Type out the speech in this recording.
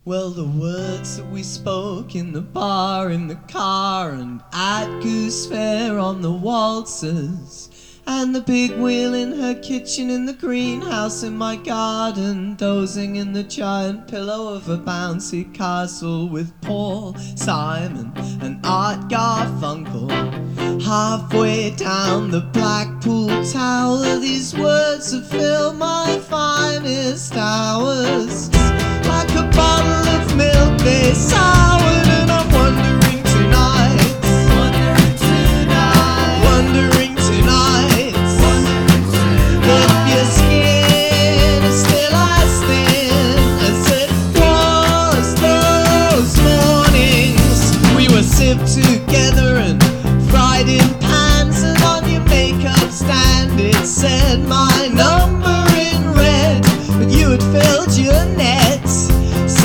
Well, the words that we spoke in the bar, in the car, and at Goose Fair on the waltzes, and the big wheel in her kitchen, in the greenhouse in my garden, dozing in the giant pillow of a bouncy castle with Paul Simon and Art Garfunkel. Halfway down the Blackpool Tower, these words have filled my finest hours.